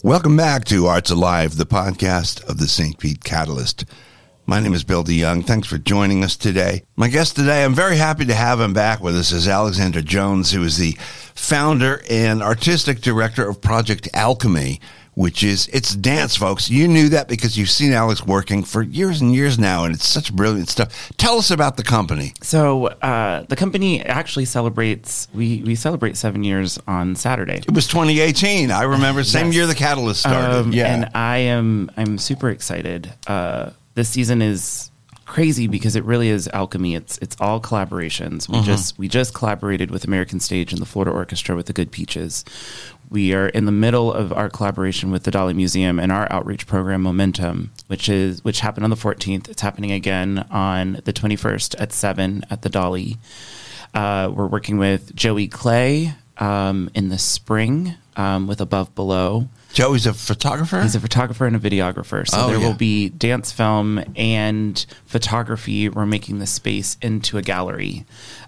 Welcome back to Arts Alive, the podcast of the St. Pete Catalyst. My name is Bill DeYoung. Thanks for joining us today. My guest today, I'm very happy to have him back with us, is Alexander Jones, who is the founder and artistic director of Project Alchemy, which is, it's dance, folks. You knew that because you've seen Alex working for years and years now, and it's such brilliant stuff. Tell us about the company. So the company actually celebrates, we celebrate 7 years on Saturday. It was 2018. I remember, same year the Catalyst started. And I'm super excited. This season is crazy because it really is alchemy. It's all collaborations. We just collaborated with American Stage and the Florida Orchestra with the Good Peaches. We are in the middle of our collaboration with the Dali Museum and our outreach program Momentum, which happened on the 14th. It's happening again on the 21st at 7 at the Dali. We're working with Joey Clay in the spring with Above Below. Joey's a photographer? He's a photographer and a videographer. So there will be dance, film, and photography. We're making the space into a gallery,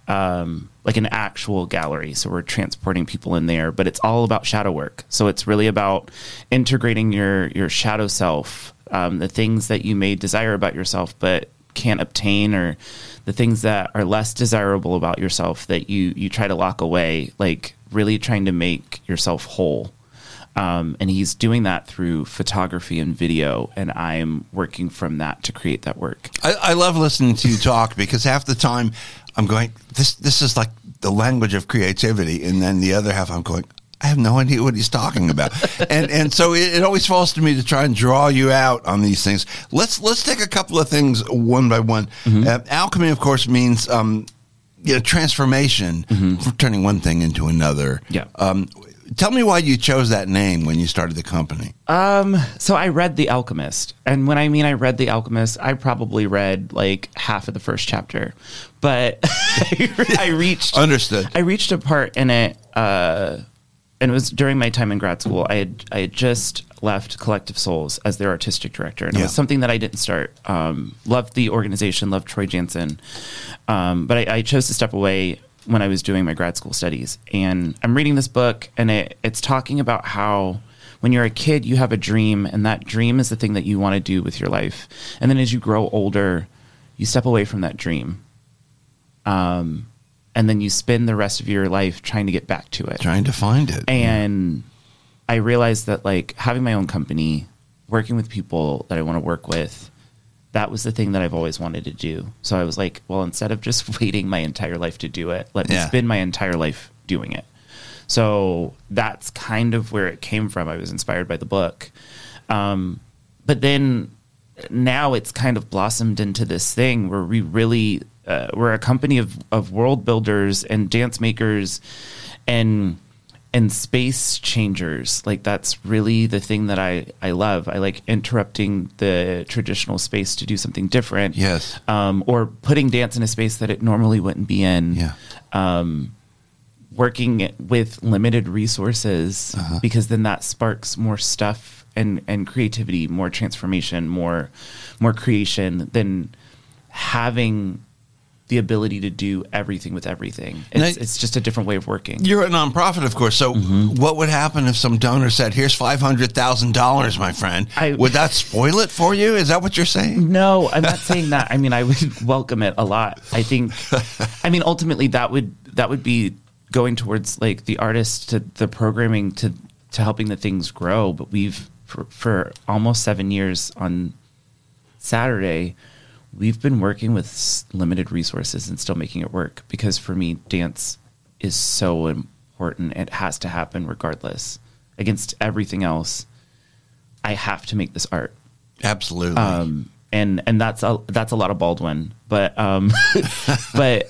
like an actual gallery. So we're transporting people in there, but it's all about shadow work. So it's really about integrating your shadow self, the things that you may desire about yourself but can't obtain, or the things that are less desirable about yourself that you try to lock away, like really trying to make yourself whole. And he's doing that through photography and video, and I'm working from that to create that work. I love listening to you talk because half the time I'm going, this is like the language of creativity, and then the other half I'm going, I have no idea what he's talking about. and so it always falls to me to try and draw you out on these things. Let's take a couple of things one by one. Alchemy, of course, means transformation, from turning one thing into another. Yeah. Tell me why you chose that name when you started the company. So I read The Alchemist. And when I read The Alchemist, I probably read like half of the first chapter. But I reached a part in it, and it was during my time in grad school. I had just left Collective Souls as their artistic director. And it was something that I didn't start. Loved the organization, loved Troy Jansen. But I chose to step away when I was doing my grad school studies. And I'm reading this book, and it's talking about how when you're a kid, you have a dream, and that dream is the thing that you want to do with your life. And then as you grow older, you step away from that dream. And then you spend the rest of your life trying to get back to it. Trying to find it. And I realized that like having my own company, working with people that I want to work with, that was the thing that I've always wanted to do. So I was like, well, instead of just waiting my entire life to do it, let me spend my entire life doing it. So that's kind of where it came from. I was inspired by the book. But then now it's kind of blossomed into this thing where we really, we're a company of world builders and dance makers and space changers. Like that's really the thing that I love. I like interrupting the traditional space to do something different. Yes. Or putting dance in a space that it normally wouldn't be in. Yeah. Working with limited resources, because then that sparks more stuff and creativity, more transformation, more creation than having the ability to do everything with everything. It's just a different way of working. You're a nonprofit, of course. So what would happen if some donor said, here's $500,000, my friend? Would that spoil it for you? Is that what you're saying? No, I'm not saying that. I would welcome it a lot. I think, ultimately that would be going towards like the artist to the programming to helping the things grow. But we've, for almost 7 years on Saturday, we've been working with limited resources and still making it work, because for me, dance is so important. It has to happen regardless. Against everything else, I have to make this art. Absolutely. And that's a lot of Baldwin, but but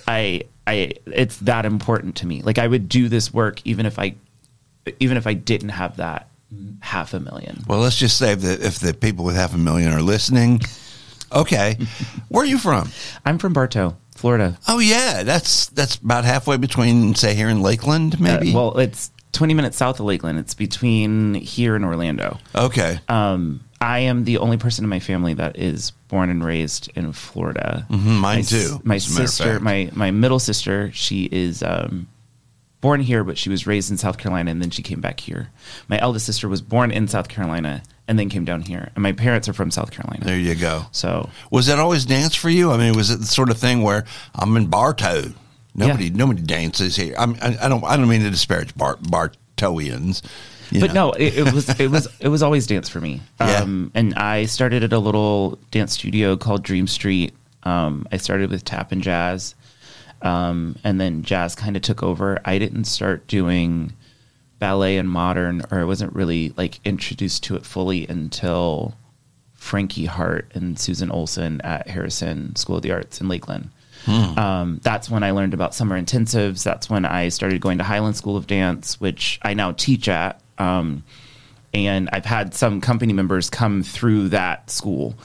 it's that important to me. Like I would do this work even if I didn't have that $500,000. Well, let's just say that if the people with $500,000 are listening. Okay. Where are you from? I'm from Bartow, Florida. Oh, yeah. That's about halfway between, say, here in Lakeland, maybe? Well, it's 20 minutes south of Lakeland. It's between here and Orlando. Okay. I am the only person in my family that is born and raised in Florida. Mine too. My sister, my middle sister, she is born here, but she was raised in South Carolina, and then she came back here. My eldest sister was born in South Carolina and then came down here. And my parents are from South Carolina. There you go. So was that always dance for you? I mean, was it the sort of thing where I'm in Bartow? Nobody dances here. I don't mean to disparage Bartowians. But no, it was always dance for me. And I started at a little dance studio called Dream Street. I started with tap and jazz. And then jazz kind of took over. I didn't start doing ballet and modern, or I wasn't really like introduced to it fully until Frankie Hart and Susan Olson at Harrison School of the Arts in Lakeland. That's when I learned about summer intensives. That's when I started going to Highland School of Dance, which I now teach at. And I've had some company members come through that school.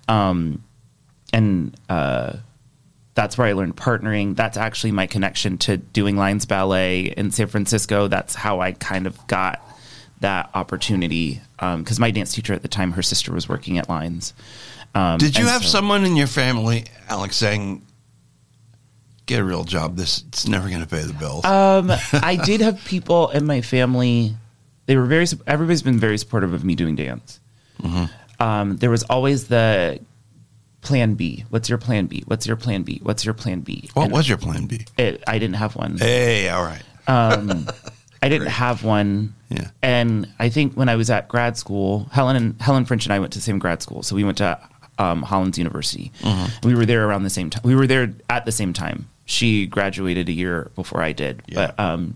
That's where I learned partnering. That's actually my connection to doing Lines Ballet in San Francisco. That's how I kind of got that opportunity. Because my dance teacher at the time, her sister was working at Lines. Did you have someone in your family, Alex, saying, get a real job, it's never going to pay the bills? I did have people in my family. Everybody's been very supportive of me doing dance. Mm-hmm. There was always the plan B. What's your plan B? What's your plan B? What's your plan B? What was your plan B? I didn't have one. Hey, all right. I didn't have one. Yeah. And I think when I was at grad school, Helen French and I went to the same grad school. So we went to Hollins University. Mm-hmm. We were there around the same time. We were there at the same time. She graduated a year before I did. Yeah. But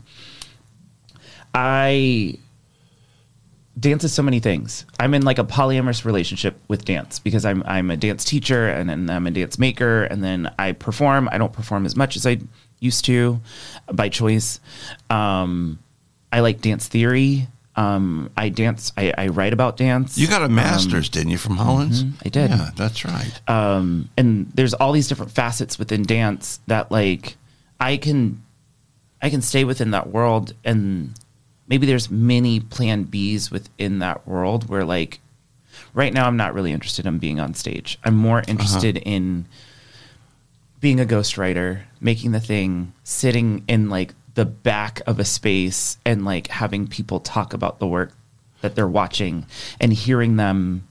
dance is so many things. I'm in like a polyamorous relationship with dance because I'm a dance teacher and then I'm a dance maker and then I perform. I don't perform as much as I used to by choice. I like dance theory. I dance. I write about dance. You got a master's, didn't you, from Hollins? I did. Yeah, that's right. And there's all these different facets within dance that like I can stay within that world, and maybe there's many plan Bs within that world where like right now I'm not really interested in being on stage. I'm more interested in being a ghostwriter, making the thing, sitting in like the back of a space and like having people talk about the work that they're watching and hearing them,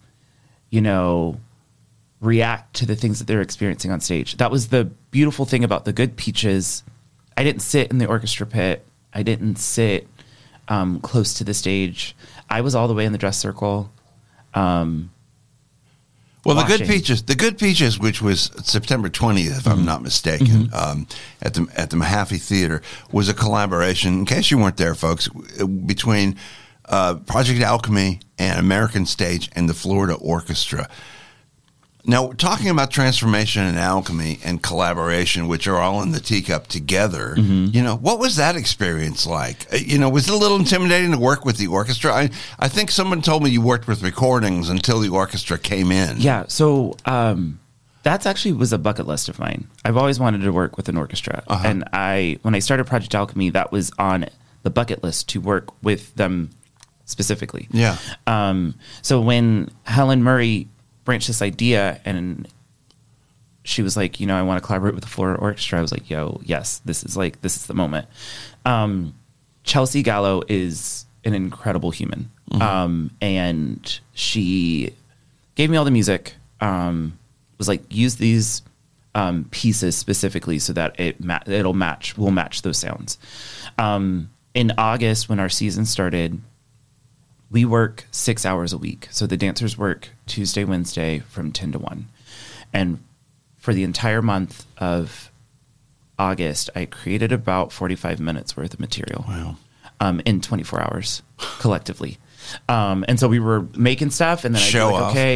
react to the things that they're experiencing on stage. That was the beautiful thing about The Good Peaches. I didn't sit in the orchestra pit. I didn't sit close to the stage. I was all the way in the dress circle. Well, watching. The Good Peaches, which was September 20th, if I'm not mistaken, at the Mahaffey Theater, was a collaboration, in case you weren't there, folks, between Project Alchemy and American Stage and the Florida Orchestra. Now, talking about transformation and alchemy and collaboration, which are all in the teacup together, what was that experience like? Was it a little intimidating to work with the orchestra? I think someone told me you worked with recordings until the orchestra came in. Yeah, so that's actually was a bucket list of mine. I've always wanted to work with an orchestra. And when I started Project Alchemy, that was on the bucket list to work with them specifically. Yeah. So when Helen Murray branched this idea and she was like, I want to collaborate with the Florida Orchestra. I was like, yes, this is the moment. Chelsea Gallo is an incredible human. And she gave me all the music, was like, use these pieces specifically so that we'll match those sounds. In August, when our season started, we work 6 hours a week. So the dancers work Tuesday, Wednesday from 10 to 1. And for the entire month of August, I created about 45 minutes worth of material. Wow. In 24 hours collectively. And so we were making stuff and then I'd be like, okay,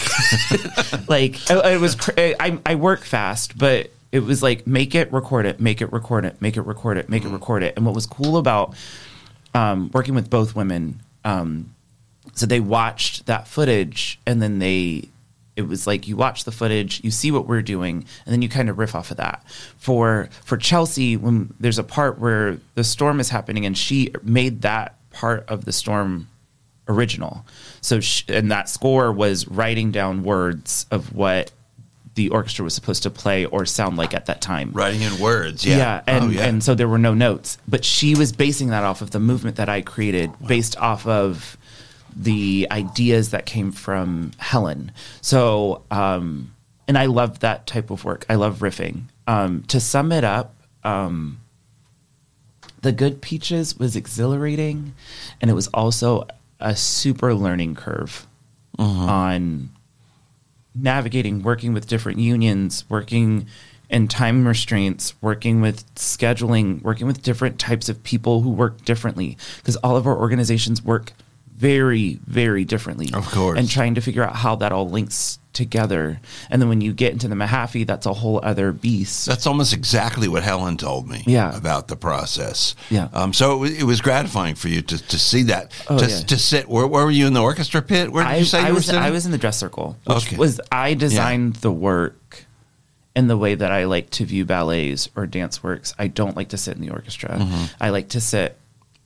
it was, I work fast, but it was like, make it, record it, make it, record it, make it, record it, make it, record it. And what was cool about working with both women, so they watched that footage and then it was like you watch the footage, you see what we're doing, and then you kind of riff off of that. For Chelsea, when there's a part where the storm is happening and she made that part of the storm original. So and that score was writing down words of what the orchestra was supposed to play or sound like at that time. Writing in words, yeah. And so there were no notes. But she was basing that off of the movement that I created, based off of the ideas that came from Helen. So, and I love that type of work. I love riffing. To sum it up, The Good Peaches was exhilarating, and it was also a super learning curve on navigating, working with different unions, working in time restraints, working with scheduling, working with different types of people who work differently, because all of our organizations work very, very differently. Of course. And trying to figure out how that all links together. And then when you get into the Mahaffey, that's a whole other beast. That's almost exactly what Helen told me about the process. Yeah. So it was gratifying for you to see that, to sit. Where were you in the orchestra pit? Where did you say you were sitting? I was in the dress circle, which was, I designed the work in the way that I like to view ballets or dance works. I don't like to sit in the orchestra. I like to sit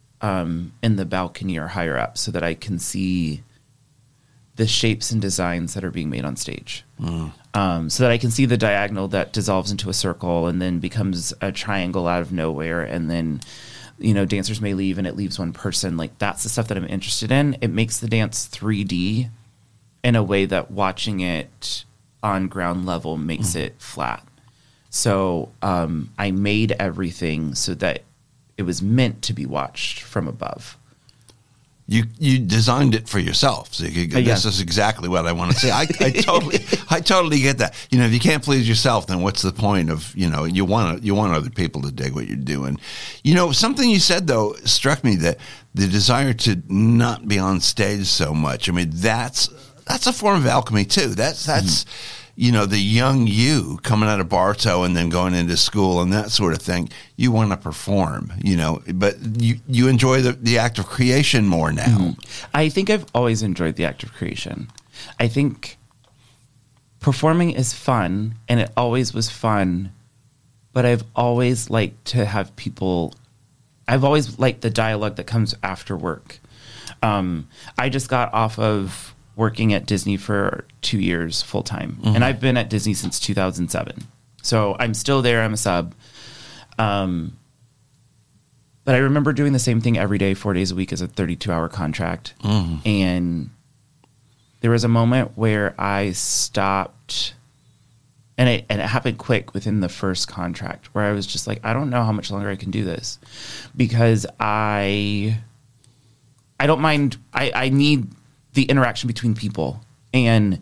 in the balcony or higher up so that I can see the shapes and designs that are being made on stage. So that I can see the diagonal that dissolves into a circle and then becomes a triangle out of nowhere. And then, dancers may leave and it leaves one person. Like, that's the stuff that I'm interested in. It makes the dance 3D in a way that watching it on ground level makes it flat. So I made everything so that it was meant to be watched from above. You designed it for yourself. So this is exactly what I want to say. I totally get that. If you can't please yourself, then what's the point of, you want other people to dig what you're doing. Something you said though struck me, that the desire to not be on stage so much. I mean, that's a form of alchemy too. That's the young you coming out of Bartow and then going into school and that sort of thing. You want to perform, but you enjoy the act of creation more now. I think I've always enjoyed the act of creation. I think performing is fun, and it always was fun, but I've always liked to have people. I've always liked the dialogue that comes after work. I just got off of working at Disney for 2 years full time. And I've been at Disney since 2007. So I'm still there. I'm a sub. But I remember doing the same thing every day, 4 days a week as a 32-hour contract. And there was a moment where I stopped, and it happened quick within the first contract, where I was just like, I don't know how much longer I can do this, because I don't mind. I need the interaction between people, and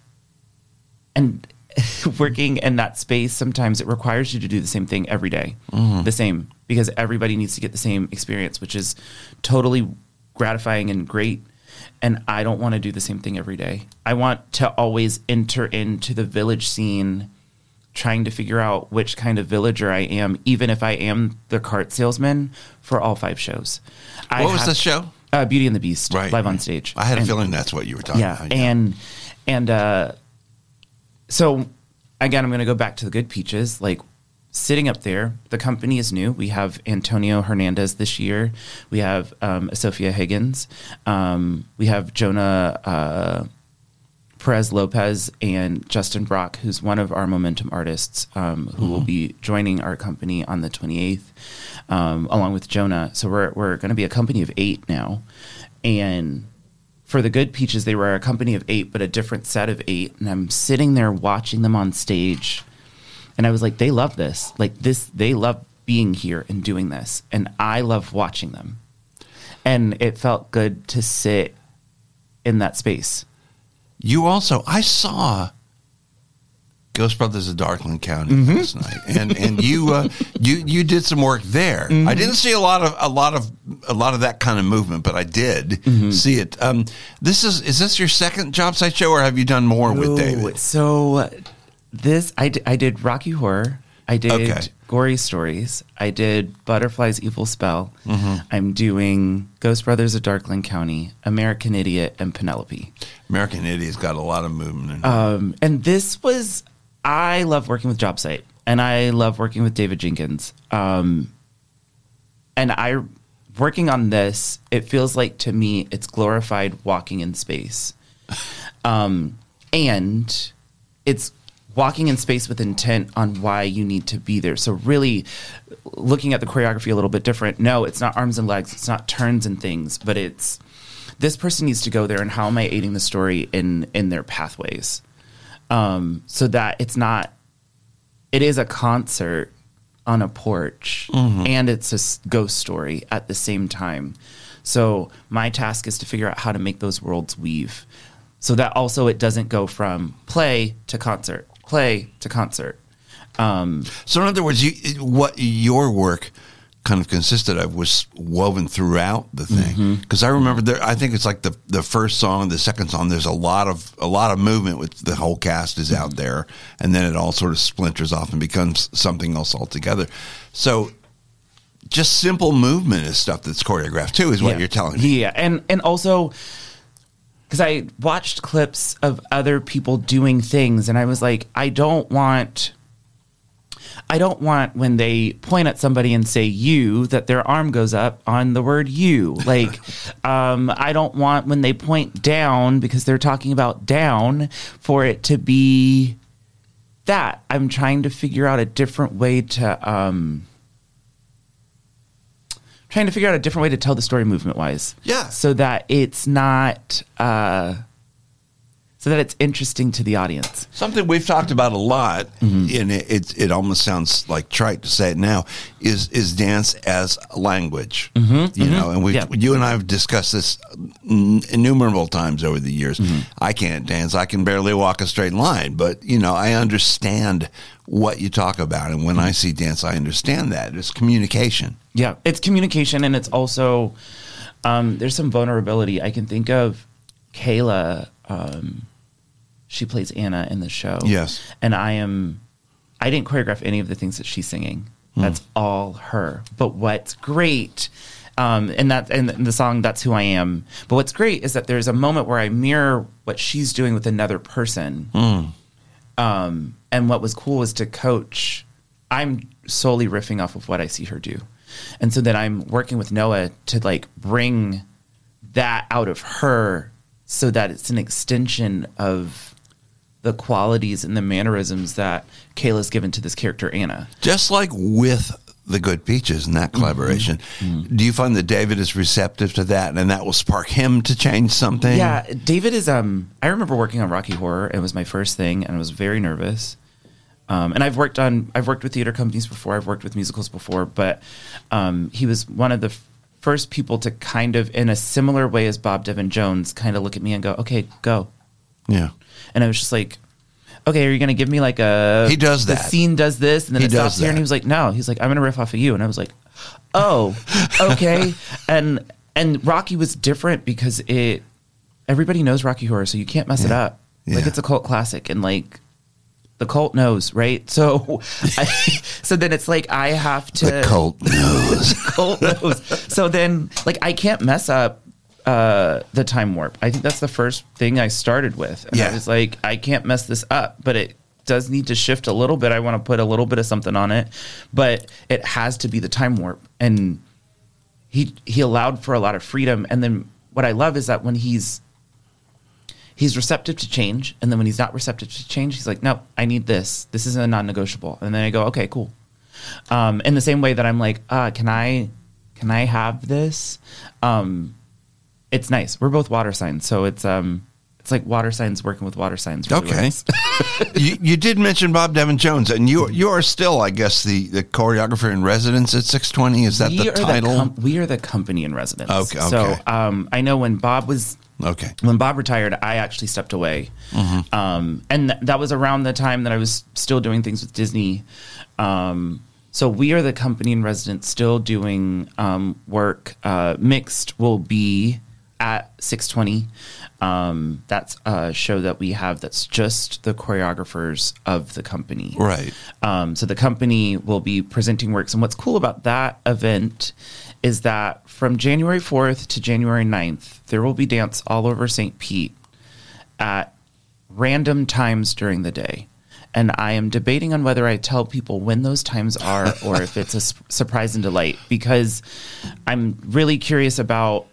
working in that space, sometimes it requires you to do the same thing every day, the same, because everybody needs to get the same experience, which is totally gratifying and great. And I don't want to do the same thing every day. I want to always enter into the village scene, trying to figure out which kind of villager I am, even if I am the cart salesman for all 5 shows. What was the show? Beauty and the Beast, live on stage. I had a feeling that's what you were talking about. Yeah, and so again, I'm going to go back to the Good Peaches. Like, sitting up there, the company is new. We have Antonio Hernandez this year. We have Sophia Higgins. We have Jonah Perez Lopez and Justin Brock, who's one of our Momentum artists, who will be joining our company on the 28th, along with Jonah. So we're going to be a company of 8 now. And for the Good Peaches, they were a company of 8, but a different set of 8. And I'm sitting there watching them on stage, and I was like, they love this. Like, this, they love being here and doing this. And I love watching them. And it felt good to sit in that space. I saw Ghost Brothers of Darkland County last night, and you did some work there. I didn't see a lot of that kind of movement, but I did see it. Is this your second job site show, or have you done more with David? So I did Rocky Horror. I did Gory Stories. I did Butterfly's Evil Spell. I'm doing Ghost Brothers of Darkland County, American Idiot, and Penelope. American Idiot's got a lot of movement in it. And this was, I love working with Job Site, and I love working with David Jenkins. And working on this, it feels like, to me, it's glorified walking in space. And it's walking in space with intent on why you need to be there. So really looking at the choreography a little bit different. No, it's not arms and legs. It's not turns and things, but it's this person needs to go there, and how am I aiding the story in their pathways? So that it is a concert on a porch, and it's a ghost story at the same time. So my task is to figure out how to make those worlds weave, so that also it doesn't go from play to concert. So in other words, what your work kind of consisted of was woven throughout the thing. Because I remember I think it's like the first song, the second song, there's a lot of movement with the whole cast is out there, and then it all sort of splinters off and becomes something else altogether. So just simple movement is stuff that's choreographed too, is what you're telling me. Yeah, and also because I watched clips of other people doing things, and I was like, I don't want when they point at somebody and say you, that their arm goes up on the word you. Like, I don't want when they point down, because they're talking about down, for it to be that. I'm trying to figure out a different way to tell the story movement wise. Yeah. So that it's not so that it's interesting to the audience. Something we've talked about a lot, and it almost sounds like trite to say it now, is dance as a language. You know, and you and I have discussed this innumerable times over the years. I can't dance. I can barely walk a straight line, but, you know, I understand what you talk about. And when I see dance, I understand that. It's communication. Yeah, it's communication, and it's also, there's some vulnerability. I can think of Kayla. She plays Anna in the show. Yes. And I didn't choreograph any of the things that she's singing. That's all her. But what's great, and the song, That's Who I Am. But what's great is that there's a moment where I mirror what she's doing with another person. And what was cool was to coach. I'm solely riffing off of what I see her do. And so then I'm working with Noah to like bring that out of her, so that it's an extension of the qualities and the mannerisms that Kayla's given to this character, Anna. Just like with The Good Peaches and that collaboration, do you find that David is receptive to that, and that will spark him to change something? Yeah, David is, I remember working on Rocky Horror. It was my first thing, and I was very nervous. And I've worked with theater companies before. I've worked with musicals before, but he was one of the first people to kind of, in a similar way as Bob Devin Jones, kind of look at me and go, okay, go. Yeah. And I was just like, okay, are you going to give me like a... He does that. The scene does this, and then it stops here. And he was like, no. He's like, I'm going to riff off of you. And I was like, oh, okay. and Rocky was different because everybody knows Rocky Horror, so you can't mess it up. Yeah. Like, it's a cult classic, and like, the cult knows, right? So, so then it's like I have to. The cult knows. The cult knows. So then, like, I can't mess up the time warp. I think that's the first thing I started with. And I was like, I can't mess this up, but it does need to shift a little bit. I want to put a little bit of something on it, but it has to be the time warp. And he allowed for a lot of freedom. And then what I love is that when he's receptive to change, and then when he's not receptive to change, he's like, no, I need this. This is a non-negotiable. And then I go, okay, cool. In the same way that I'm like, can I have this? It's nice. We're both water signs, so it's like water signs working with water signs. Really okay. you did mention Bob Devin Jones, and you are still, I guess, the choreographer in residence at 620. Is that the title? We are the company in residence. Okay. So I know when Bob was... Okay. When Bob retired, I actually stepped away. And that was around the time that I was still doing things with Disney. So we are the company in residence, still doing work. Mixed will be at 620. That's a show that we have that's just the choreographers of the company. Right. So the company will be presenting works. And what's cool about that event is that from January 4th to January 9th, there will be dance all over St. Pete at random times during the day. And I am debating on whether I tell people when those times are or if it's a surprise and delight, because I'm really curious about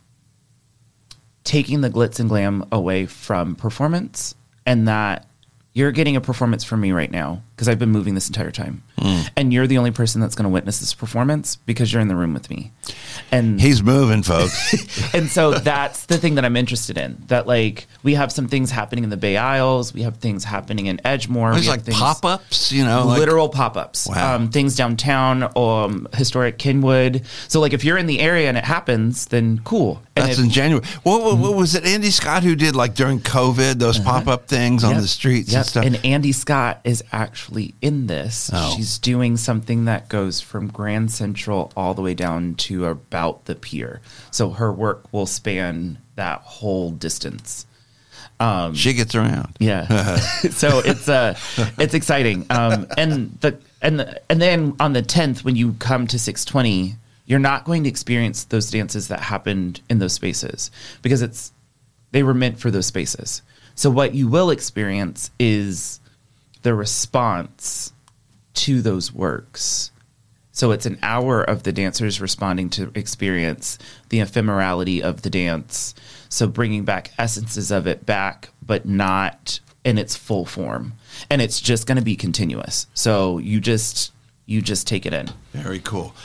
taking the glitz and glam away from performance, and that you're getting a performance from me right now because I've been moving this entire time. And you're the only person that's going to witness this performance because you're in the room with me. And he's moving, folks. And so that's the thing that I'm interested in, that like we have some things happening in the Bay Isles. We have things happening in Edgemoor. There's like pop-ups, you know, literal pop-ups, wow. Things downtown, historic Kenwood. So like if you're in the area and it happens, then cool. And that's in January. What was it? Andy Scott who did like during COVID, those pop-up things on the streets and stuff. And Andy Scott is actually in this. Oh. She's doing something that goes from Grand Central all the way down to about the pier. So her work will span that whole distance. She gets around. Yeah. So it's exciting. And then on the 10th, when you come to 620, you're not going to experience those dances that happened in those spaces because they were meant for those spaces. So what you will experience is the response to those works. So it's an hour of the dancers responding to experience the ephemerality of the dance. So bringing back essences of it back, but not in its full form. And it's just going to be continuous. So you just take it in. Very cool.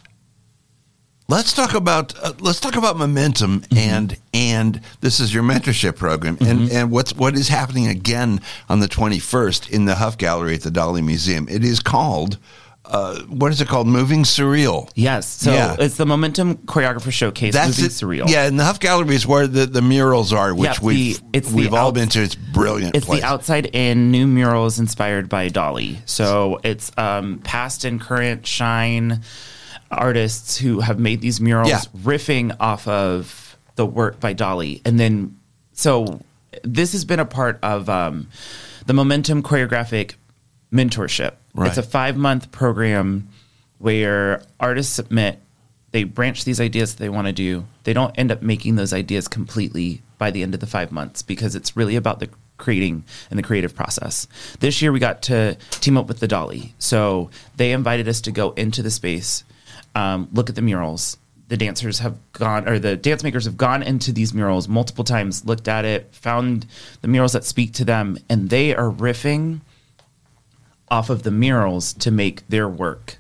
Let's talk about momentum and this is your mentorship program and what is happening again on the 21st in the Huff Gallery at the Dali Museum. It is called what is it called? Moving Surreal. Yes. So it's the Momentum Choreographer Showcase. Moving Surreal. Yeah, and the Huff Gallery is where the murals are, which we've all been to. It's brilliant. It's the outside in new murals inspired by Dali. So it's past and current shine artists who have made these murals riffing off of the work by Dali. And then, so this has been a part of the Momentum Choreographic Mentorship. Right. It's a 5-month program where artists submit, they branch these ideas that they want to do. They don't end up making those ideas completely by the end of the 5 months because it's really about the creating and the creative process. This year we got to team up with the Dali. So they invited us to go into the space, look at the murals. The dancers have gone, or the dance makers have gone into these murals multiple times, looked at it, found the murals that speak to them, and they are riffing off of the murals to make their work.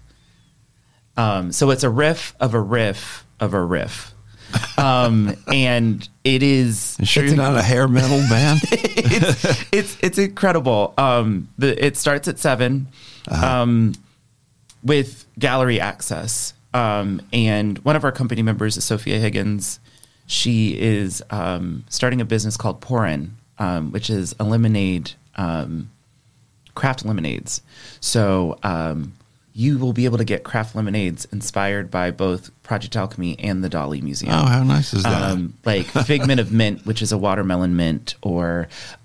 So it's a riff of a riff of a riff. And it is... You sure you're not a hair metal band? It's incredible. It starts at 7 with gallery access. And one of our company members is Sophia Higgins. She is starting a business called Pourin, which is a lemonade, craft lemonades. So you will be able to get craft lemonades inspired by both Project Alchemy and the Dali Museum. Oh, how nice is that? Like Figment of Mint, which is a watermelon mint, or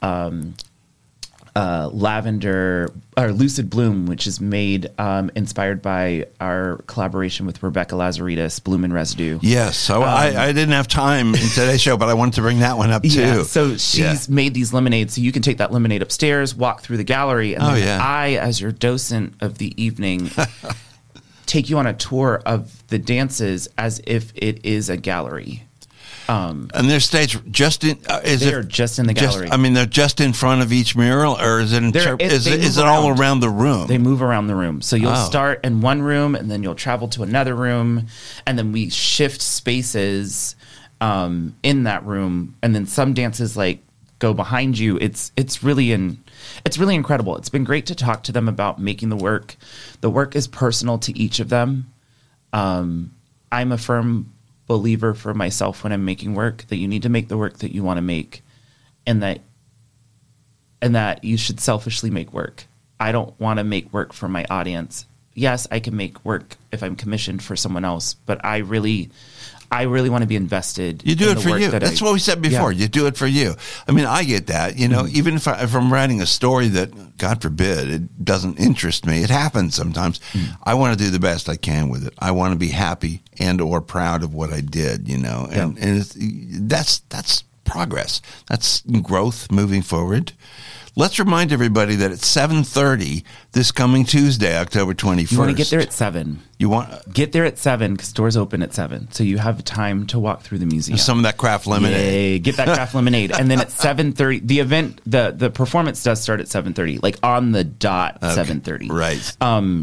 Lavender or Lucid Bloom, which is made inspired by our collaboration with Rebecca Lazaridis, Bloom and Residue. Yes, so I didn't have time in today's show, but I wanted to bring that one up too. Yeah, so she's made these lemonades, so you can take that lemonade upstairs, walk through the gallery, and then I, as your docent of the evening, take you on a tour of the dances as if it is a gallery. And they're staged just in. They're just in the gallery. They're just in front of each mural, or is it? Is it all around the room? They move around the room. So you'll start in one room, and then you'll travel to another room, and then we shift spaces in that room, and then some dances like go behind you. It's really incredible. It's been great to talk to them about making the work. The work is personal to each of them. I'm a firm believer for myself when I'm making work that you need to make the work that you want to make, and that you should selfishly make work. I don't want to make work for my audience. Yes, I can make work if I'm commissioned for someone else, but I really want to be invested. You do it for you. That's what we said before. Yeah. You do it for you. I mean, I get that. You know, even if I'm writing a story that, God forbid, it doesn't interest me, it happens sometimes. I want to do the best I can with it. I want to be happy and or proud of what I did. You know, and that's progress. That's growth moving forward. Let's remind everybody that it's 7:30 this coming Tuesday, October 21st. You want to get there at 7. Get there at 7 because doors open at 7. So you have time to walk through the museum. Some of that craft lemonade. Yay, get that craft lemonade. And then at 7:30, the event, the performance does start at 7:30, like on the dot, 7:30. Right.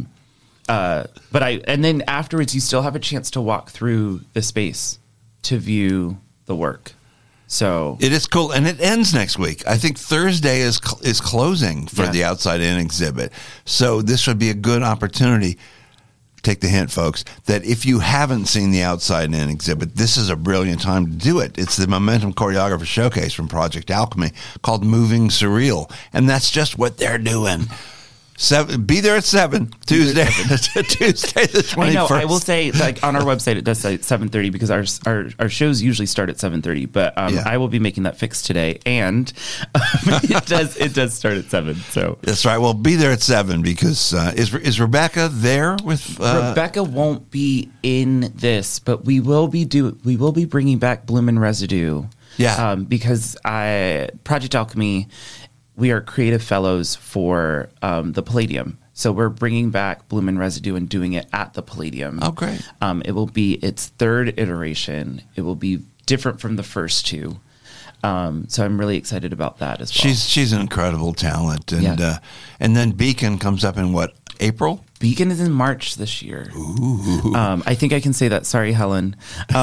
And then afterwards, you still have a chance to walk through the space to view the work. So it is cool, and it ends next week. I think Thursday is closing for the Outside In exhibit. So this would be a good opportunity. Take the hint, folks, that if you haven't seen the Outside In exhibit, this is a brilliant time to do it. It's the Momentum Choreographer Showcase from Project Alchemy called Moving Surreal, and that's just what they're doing. Be there at 7 Tuesday, Tuesday the 21st. I know. I will say, like on our website, it does say 7:30 because our shows usually start at 7:30. But I will be making that fix today, and it does start at 7. So that's right. Well, be there at 7 because is Rebecca there with? Rebecca won't be in this, but we will be bringing back Bloom and Residue. Yeah, because Project Alchemy. We are creative fellows for the Palladium. So we're bringing back Bloom and Residue and doing it at the Palladium. Oh, great. It will be its 3rd iteration. It will be different from the first 2. So I'm really excited about that as well. She's an incredible talent. And then Beacon comes up in what, April? Beacon is in March this year. Ooh. I think I can say that. Sorry, Helen.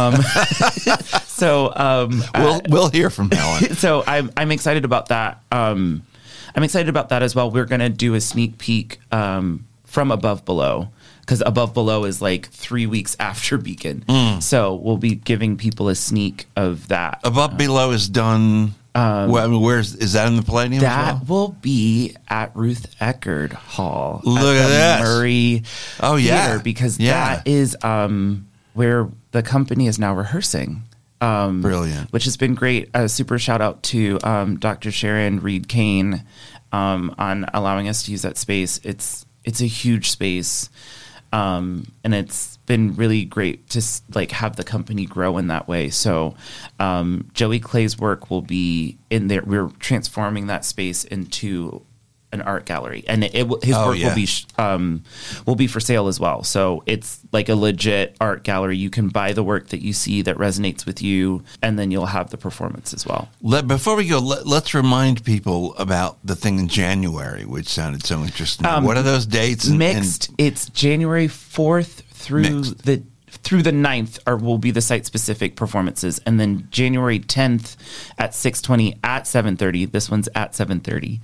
We'll hear from Helen. So I'm excited about that. I'm excited about that as well. We're going to do a sneak peek from Above Below because Above Below is like 3 weeks after Beacon. So we'll be giving people a sneak of that. Above Below is done. Is that in the Palladium? That will be at Ruth Eckerd Hall. Look at that, Murray. Oh yeah, Theater, because that is where the company is now rehearsing. Brilliant, which has been great. A super shout out to Dr. Sharon Reed Kane on allowing us to use that space. It's a huge space, and it's been really great to like have the company grow in that way. So Joey Clay's work will be in there. We're transforming that space into an art gallery, and his work will be for sale as well. So it's like a legit art gallery. You can buy the work that you see that resonates with you, and then you'll have the performance as well. Before we go, let's remind people about the thing in January, which sounded so interesting. What are those dates? Mixed. It's January 4th through the 9th will be the site-specific performances. And then January 10th at 6:20 at 7:30. This one's at 7:30.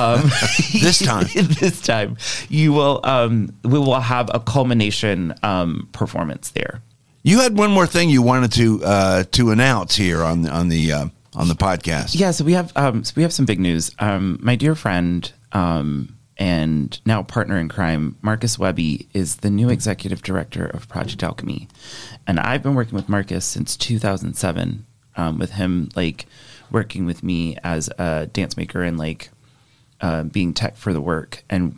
This time. We will have a culmination performance there. You had one more thing you wanted to announce here on the podcast. Yeah, so we have some big news. My dear friend and now partner in crime, Marcus Webby, is the new executive director of Project Alchemy. And I've been working with Marcus since 2007, with him like working with me as a dance maker and like being tech for the work. And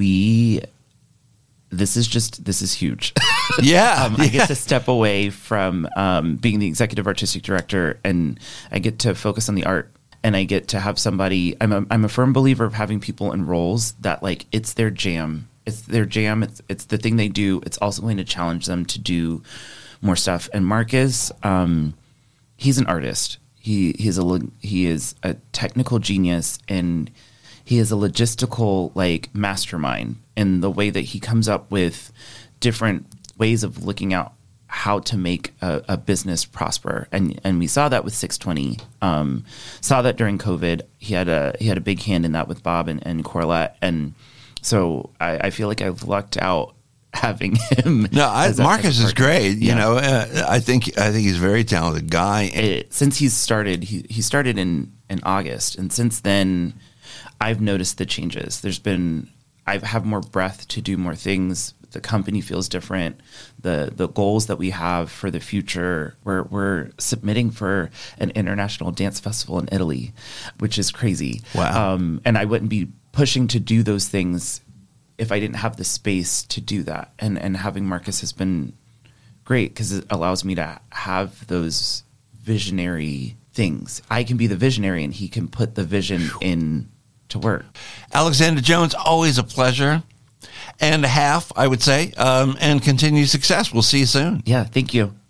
this is huge. Yeah. I get to step away from being the executive artistic director, and I get to focus on the art. And I get to have somebody. I'm a firm believer of having people in roles that like it's their jam. It's their jam. It's the thing they do. It's also going to challenge them to do more stuff. And Marcus, he's an artist. He is a technical genius, and he is a logistical like mastermind in the way that he comes up with different ways of looking at how to make a business prosper. And we saw that with 620, saw that during COVID. He had a big hand in that with Bob and Corlett. And so I feel like I've lucked out having him. No, Marcus is great. Yeah. You know, I think he's a very talented guy. Since he started in August. And since then I've noticed the changes. I have more breath to do more things. The company feels different. The goals that we have for the future, we're submitting for an international dance festival in Italy, which is crazy. Wow. And I wouldn't be pushing to do those things if I didn't have the space to do that. And having Marcus has been great because it allows me to have those visionary things. I can be the visionary, and he can put the vision in to work. Alexander Jones, always a pleasure and a half, I would say, and continued success. We'll see you soon. Yeah, thank you.